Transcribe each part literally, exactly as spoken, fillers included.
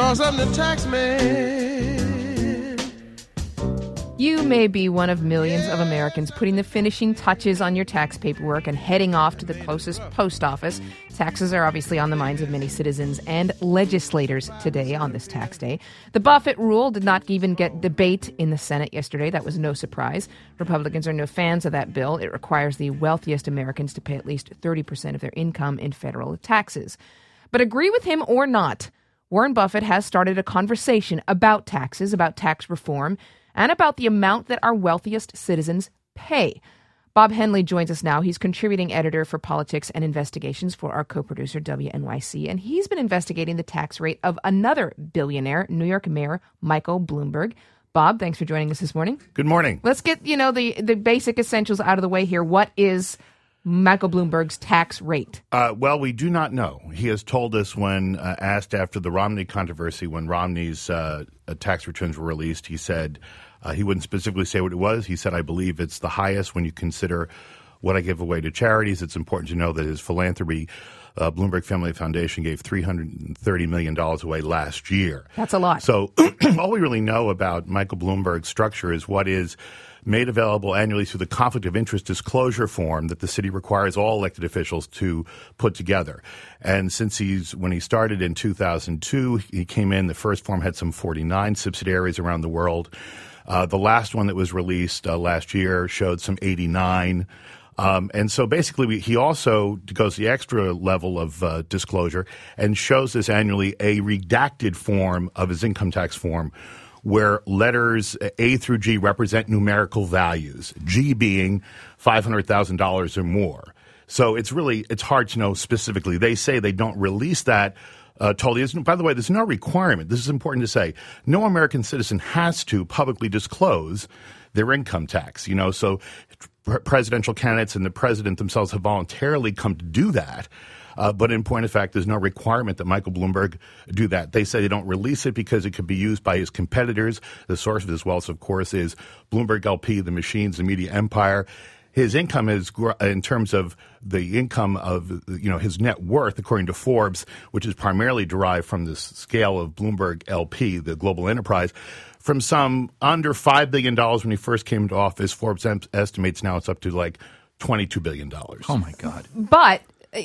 'cause I'm the tax man. You may be one of millions of Americans putting the finishing touches on your tax paperwork and heading off to the closest post office. Taxes are obviously on the minds of many citizens and legislators today on this tax day. The Buffett rule did not even get debate in the Senate yesterday. That was no surprise. Republicans are no fans of that bill. It requires the wealthiest Americans to pay at least thirty percent of their income in federal taxes. But agree with him or not, Warren Buffett has started a conversation about taxes, about tax reform, and about the amount that our wealthiest citizens pay. Bob Henley joins us now. He's contributing editor for politics and investigations for our co-producer, W N Y C, and he's been investigating the tax rate of another billionaire, New York Mayor Michael Bloomberg. Bob, thanks for joining us this morning. Good morning. Let's get, you know, the, the basic essentials out of the way here. What is Michael Bloomberg's tax rate? Uh, well, we do not know. He has told us when uh, asked after the Romney controversy, when Romney's uh, tax returns were released, he said uh, he wouldn't specifically say what it was. He said, I believe it's the highest when you consider what I give away to charities. It's important to know that his philanthropy, uh, Bloomberg Family Foundation, gave three hundred thirty million dollars away last year. That's a lot. So all we really know about Michael Bloomberg's structure is what is made available annually through the conflict of interest disclosure form that the city requires all elected officials to put together. And since he's, when he started in two thousand two, he came in, the first form had some forty-nine subsidiaries around the world. Uh, the last one that was released uh, last year showed some eighty-nine. Um, and so basically we, he also goes the extra level of uh, disclosure and shows us annually a redacted form of his income tax form, where letters A through G represent numerical values, G being five hundred thousand dollars or more. So it's really, it's hard to know specifically. They say they don't release that uh, totally. By the way, there's no requirement. This is important to say. No American citizen has to publicly disclose their income tax. You know, so presidential candidates and the president themselves have voluntarily come to do that. Uh, but in point of fact, there's no requirement that Michael Bloomberg do that. They say they don't release it because it could be used by his competitors. The source of his wealth, of course, is Bloomberg L P, the machines, the media empire. His income is, in terms of the income of, you know, his net worth, according to Forbes, which is primarily derived from the scale of Bloomberg L P, the global enterprise, from some under five billion dollars when he first came into office. Forbes estimates now it's up to like twenty-two billion dollars. Oh, my God. But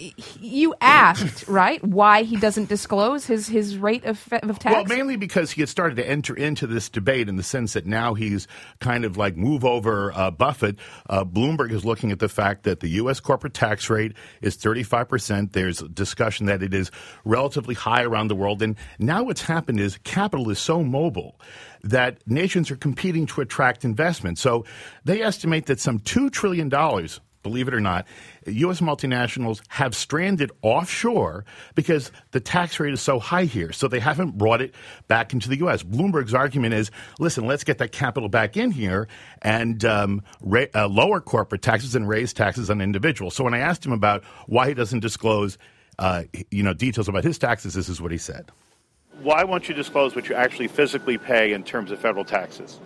you asked, right, why he doesn't disclose his, his rate of, of tax? Well, mainly because he had started to enter into this debate in the sense that now he's kind of like move over uh, Buffett. Uh, Bloomberg is looking at the fact that the U S corporate tax rate is thirty-five percent. There's discussion that it is relatively high around the world. And now what's happened is capital is so mobile that nations are competing to attract investment. So they estimate that some two trillion dollars, believe it or not, U S multinationals have stranded offshore because the tax rate is so high here. So they haven't brought it back into the U S. Bloomberg's argument is, listen, let's get that capital back in here and um, ra- uh, lower corporate taxes and raise taxes on individuals. So when I asked him about why he doesn't disclose uh, you know, details about his taxes, this is what he said. Why won't you disclose what you actually physically pay in terms of federal taxes?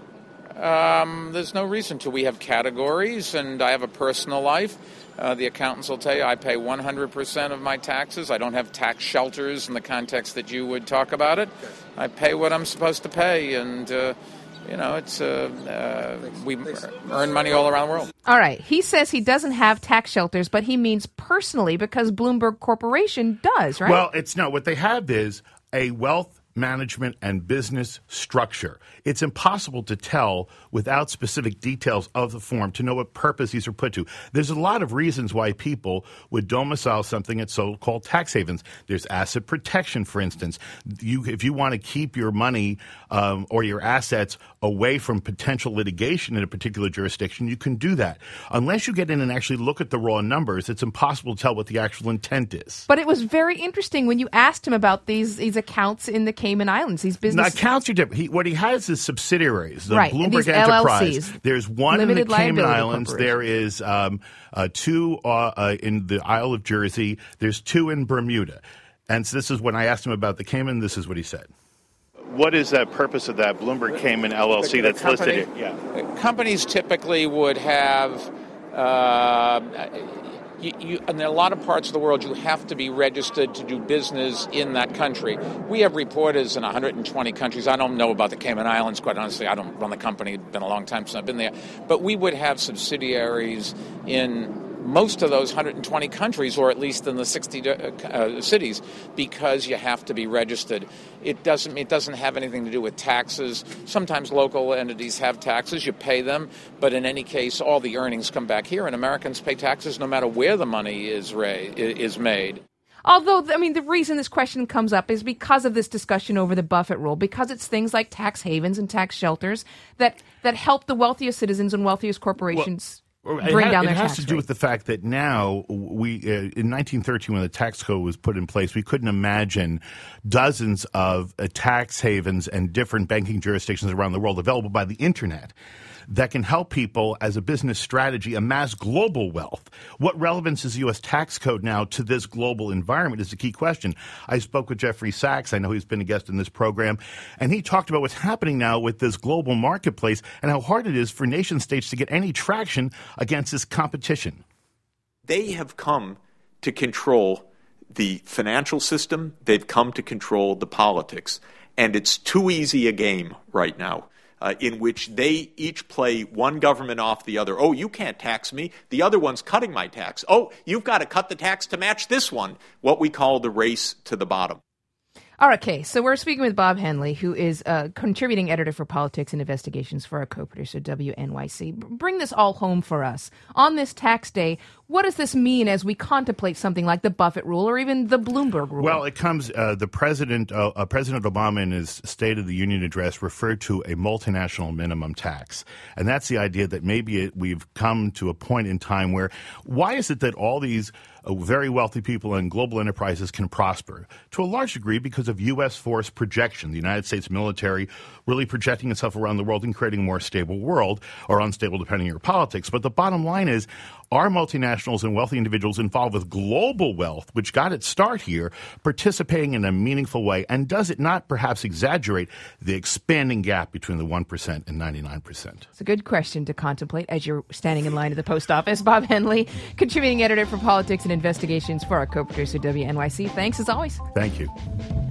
Um, there's no reason to. We have categories, and I have a personal life. Uh, the accountants will tell you I pay one hundred percent of my taxes. I don't have tax shelters in the context that you would talk about it. I pay what I'm supposed to pay, and, uh, you know, it's uh, uh, we earn money all around the world. All right. He says he doesn't have tax shelters, but he means personally because Bloomberg Corporation does, right? Well, it's no. What they have is a wealth management and business structure. It's impossible to tell without specific details of the form to know what purpose these are put to. There's a lot of reasons why people would domicile something at so-called tax havens. There's asset protection, for instance. You, if you want to keep your money um, or your assets away from potential litigation in a particular jurisdiction, you can do that. Unless you get in and actually look at the raw numbers, it's impossible to tell what the actual intent is. But it was very interesting when you asked him about these, these accounts in the Cayman Islands, these business... Now, accounts are different. He, what he has is subsidiaries, the right, Bloomberg these Enterprise. L L Cs, there's one Limited in the Cayman Liability Islands. There is um, uh, two uh, uh, in the Isle of Jersey. There's two in Bermuda. And so this is when I asked him about the Cayman, this is what he said. What is the purpose of that Bloomberg Cayman L L C that's company, listed here? Yeah. Companies typically would have... Uh, You, you, and in a lot of parts of the world, you have to be registered to do business in that country. We have reporters in one hundred twenty countries. I don't know about the Cayman Islands, quite honestly. I don't run the company. It's been a long time since I've been there. But we would have subsidiaries in most of those one hundred twenty countries, or at least in the sixty uh, cities, because you have to be registered. It doesn't it doesn't have anything to do with taxes. Sometimes local entities have taxes. You pay them. But in any case, all the earnings come back here, and Americans pay taxes no matter where the money is ra- is made. Although, I mean, the reason this question comes up is because of this discussion over the Buffett rule, because it's things like tax havens and tax shelters that, that help the wealthiest citizens and wealthiest corporations well, bring it down ha- their tax rate. It has to do with the fact that now, we uh, in nineteen thirteen, when the tax code was put in place, we couldn't imagine dozens of uh, tax havens and different banking jurisdictions around the world available by the Internet that can help people as a business strategy amass global wealth. What relevance is the U S tax code now to this global environment is the key question. I spoke with Jeffrey Sachs. I know he's been a guest in this program, and he talked about what's happening now with this global marketplace and how hard it is for nation states to get any traction against this competition. They have come to control the financial system. They've come to control the politics. And it's too easy a game right now. Uh, in which they each play one government off the other. Oh, you can't tax me. The other one's cutting my tax. Oh, you've got to cut the tax to match this one. What we call the race to the bottom. All right, okay, so we're speaking with Bob Henley, who is a contributing editor for Politics and Investigations for our co-producer, W N Y C. Bring this all home for us. On this tax day, what does this mean as we contemplate something like the Buffett rule or even the Bloomberg rule? Well, it comes, uh, the president, uh, uh, President Obama in his State of the Union address referred to a multinational minimum tax. And that's the idea that maybe it, we've come to a point in time where, why is it that all these uh, very wealthy people and global enterprises can prosper? To a large degree because of U S force projection, the United States military really projecting itself around the world and creating a more stable world, or unstable depending on your politics. But the bottom line is, are multinationals and wealthy individuals involved with global wealth, which got its start here, participating in a meaningful way? And does it not perhaps exaggerate the expanding gap between the one percent and ninety-nine percent? It's a good question to contemplate as you're standing in line at the post office. Bob Henley, contributing editor for Politics and Investigations for our co-producer, W N Y C. Thanks as always. Thank you.